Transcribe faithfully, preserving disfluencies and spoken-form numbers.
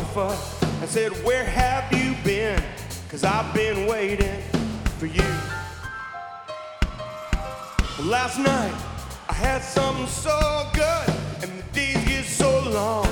sofa and said, where have you been? 'Cause I've been waiting for you. Well, last night I had something so good, and the days get so long.